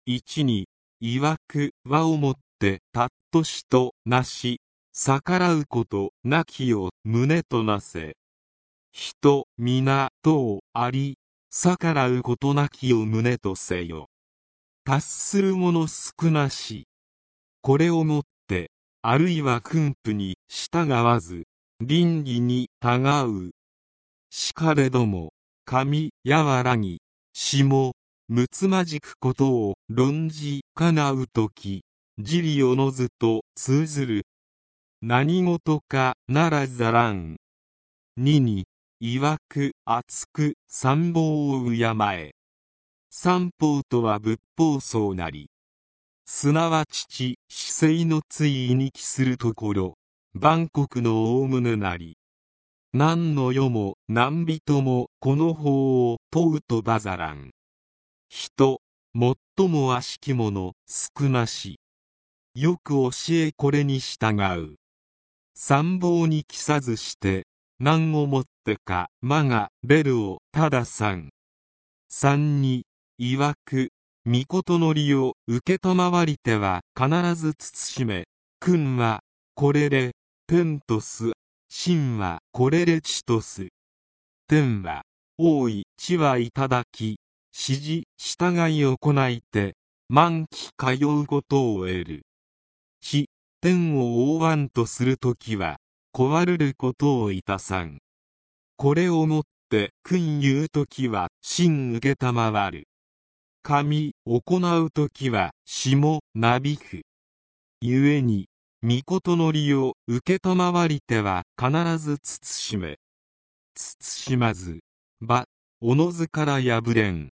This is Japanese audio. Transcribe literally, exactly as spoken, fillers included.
一に、いわくはをもってたっとしとなし、逆らうことなきを旨となせ。人皆等あり、逆らうことなきを旨とせよ。達する者少なし。これをもって、あるいは訓賦に従わず、倫理にたがう。しかれども、神やわらぎ、しも、むつまじくことを論じかなうとき、自利おのずと通ずる。何事かならざらん。にに、いわく厚く参謀を敬え。三法とは仏法僧なり。すなわち知性の対に帰するところ、万国の大宗なり。何の世も何人もこの法を問うとばざらん。人、最も悪しき者少なし。よく教えこれに従う。参謀に帰さずして、何をもってかまがれるをたださん。三に、いわく、御事の利を受けたまわりては必ず慎め、君はこれで天とす、神はこれで地とす。天は大い地はいただき、指示従い行いて、満期通うことを得る。地、天を覆わんとするときは、こわるることをいたさん。これをもって、君言うときは、神受けたまわる。神行うときは、しもなびく。故に、御事の利を受けたまわりては、必ず慎め。慎まず、ば、おのずから破れん。